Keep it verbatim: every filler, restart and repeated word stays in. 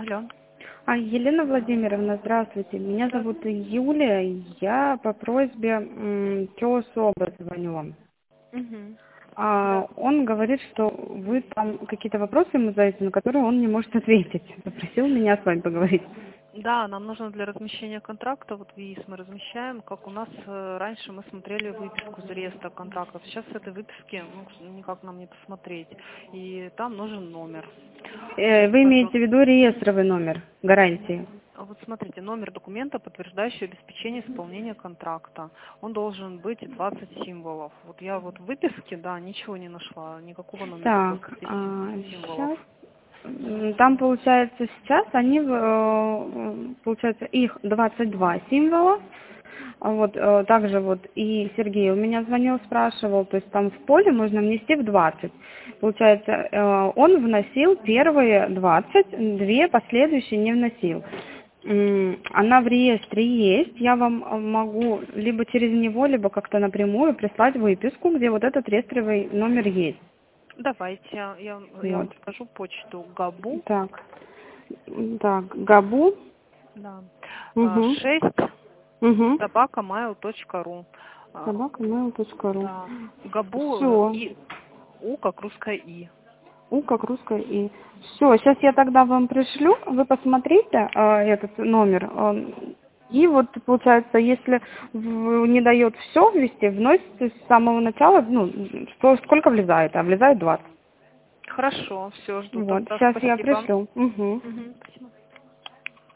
Алло. А, Елена Владимировна, здравствуйте. Меня зовут Юлия. Я по просьбе м, ТОСОБа звоню вам. Мгм. А, Да. он говорит, что вы там какие-то вопросы ему задаете, на которые он не может ответить. Попросил меня с вами поговорить. Да, нам нужно для размещения контракта, вот ВИИС мы размещаем, как у нас э, раньше мы смотрели выписку из реестра контрактов. Сейчас с этой выписки ну, никак нам не посмотреть. И там нужен номер. Э, Сейчас вы скажу. имеете в виду реестровый номер гарантии? А Вот смотрите, номер документа, подтверждающий обеспечение исполнения контракта. Он должен быть двадцать символов. Вот я вот в выписке, да, ничего не нашла, никакого номера с Так, двадцати а, символов. сейчас. М, Там получается сейчас они, э, получается, их двадцать два символа. А Вот, э, также вот и Сергей у меня звонил, спрашивал, то есть там в поле можно внести в двадцать. Получается, э, он вносил первые двадцать, две последующие не вносил. М, Она в реестре есть, я вам э, могу либо через него, либо как-то напрямую прислать выписку, где вот этот реестровый номер есть. Давайте, я, я я Вот. вам скажу почту Габу, Так, так, Габу, да, а, угу, шесть угу, собака mail точка ру. А, собака mail точка ру. Да, Габу э, Все. и У как русское И. У как русское И. Все, сейчас я тогда вам пришлю, вы посмотрите э, этот номер. э, и вот получается, если в- не дает все ввести, вносите с самого начала, ну, что, сколько влезает, а влезает двадцать. Хорошо, все, жду Вот, тогда, сейчас я спасибо. пришлю. Угу. Мгм, спасибо.